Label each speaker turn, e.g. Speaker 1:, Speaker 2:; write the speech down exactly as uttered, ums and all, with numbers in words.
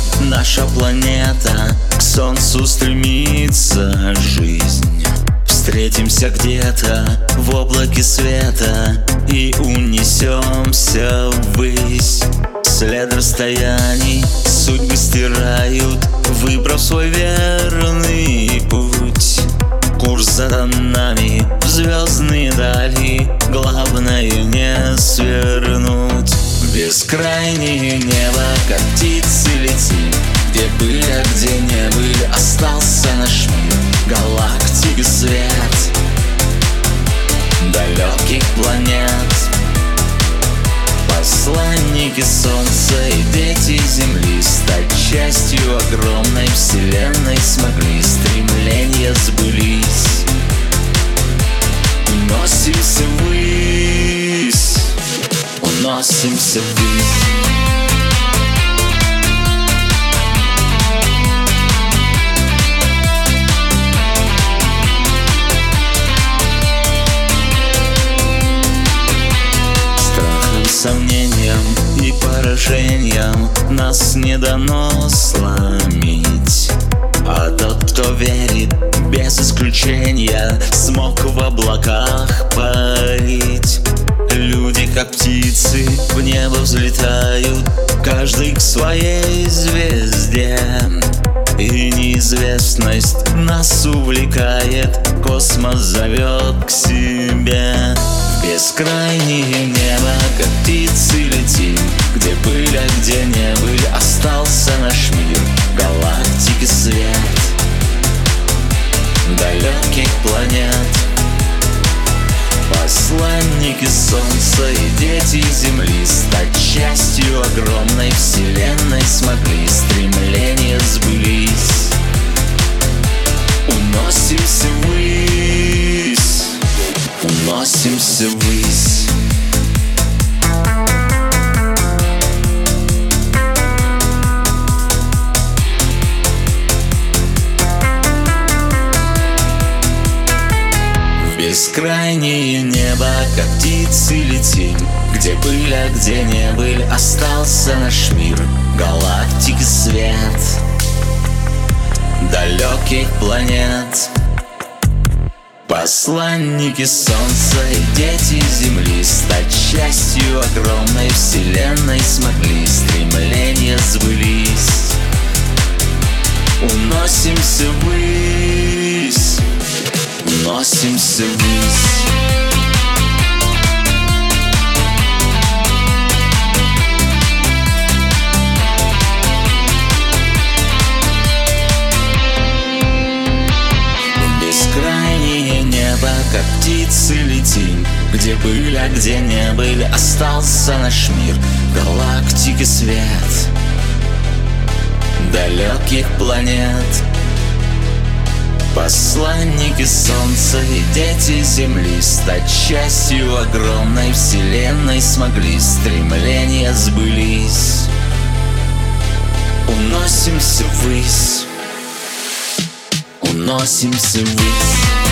Speaker 1: наша планета, к солнцу стремится жизнь. Встретимся где-то в облаке света и унесемся ввысь. След расстояний судьбы стирают, выбрав свой верный путь. Курс задан нами в звездные дали, главное не свернуть. В бескрайнее небо, как птицы летим, где были, а где не были, остался наш мир. Галактики свет далеких планет, посланники солнца и дети земли, стать частью огромной вселенной смогли, стремления сбылись. Уносимся ввысь, уносимся ввысь. Сомнениям и поражениям нас не дано сломить, а тот, кто верит, без исключения смог в облаках парить. Люди, как птицы, в небо взлетают, каждый к своей звезде, и неизвестность нас увлекает, космос зовет к себе. В бескрайнее небо, как птицы летим, где были, а где не были, остался наш мир. Галактики свет далеких планет, посланники солнца и дети земли, стать частью огромной вселенной смогли, стремления сбылись. Уносимся ввысь, уносимся ввысь. В бескрайнее небо, как птицы летим, где были, а где не были, остался наш мир. Галактики свет далеких планет, посланники солнца и дети земли, стать частью огромной вселенной смогли, стремления сбылись. Уносимся ввысь, уносимся ввысь. Как птицы летим, где были, а где не были, остался наш мир. Галактики свет далеких планет, посланники солнца и дети земли, стать частью огромной вселенной смогли, стремления сбылись. Уносимся ввысь, уносимся ввысь.